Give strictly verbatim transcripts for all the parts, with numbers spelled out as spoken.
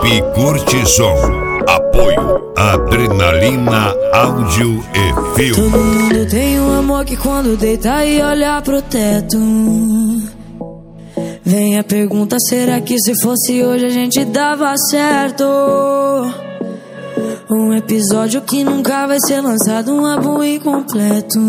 Equipe Curte Som. Apoio Adrenalina Áudio e Filme. Todo mundo tem um amor que quando deita e olha pro teto, vem a pergunta, será que se fosse hoje a gente dava certo? Um episódio que nunca vai ser lançado, um álbum incompleto,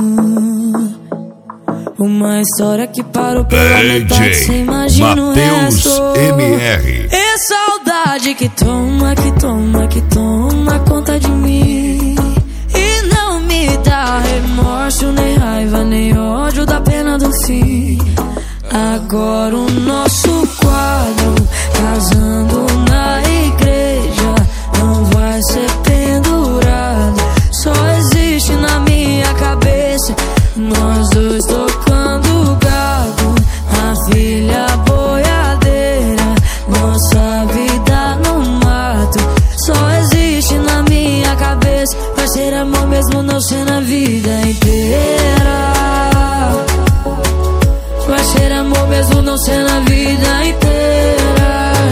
uma história que parou pela metade, cê imagina o resto. M R. E saudade que toma, que toma, que toma conta de mim, e não me dá remorso, nem raiva, nem ódio da pena do fim. Agora o nosso quadro, casando na igreja, não vai ser pendurado, só existe na minha cabeça, nós dois tocando gado, a filha boiadeira, nossa vida no mato, só existe na minha cabeça, vai ser amor mesmo não ser na vida inteira, vai ser amor mesmo não ser na vida inteira.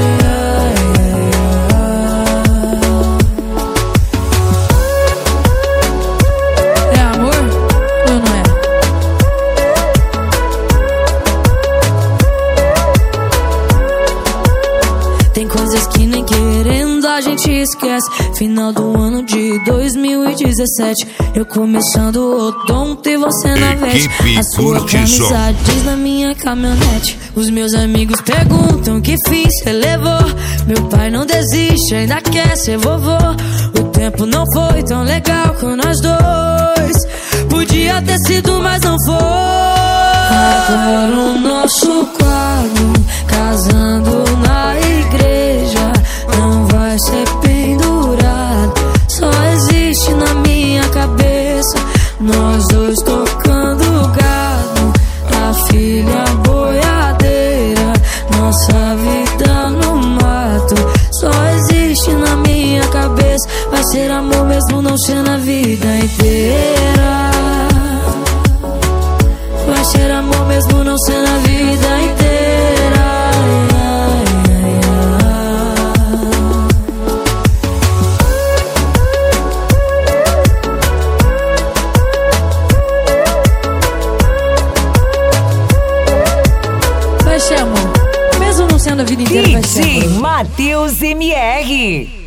É amor ou não é? Tem coisas que nem querendo a gente esquece. Final do ano de dois mil e dezessete, eu começando o odonto e você na veste, a sua camisa diz na minha caminhonete. Os meus amigos perguntam que fim cê levou, meu pai não desiste, ainda quer ser vovô. O tempo não foi tão legal com nós dois, podia ter sido mas não foi. Agora o nosso quadro, casando na igreja, não vai ser pendurado, só existe na minha cabeça, nós dois tocando gado, a filha boiadeira, nossa vida no mato, só existe na minha cabeça, vai ser amor mesmo não ser na vida inteira, vai ser amor mesmo não ser na vida inteira. Vai ser amor mesmo não sendo a vida inteira, vai ser amor. D J Matheus M R.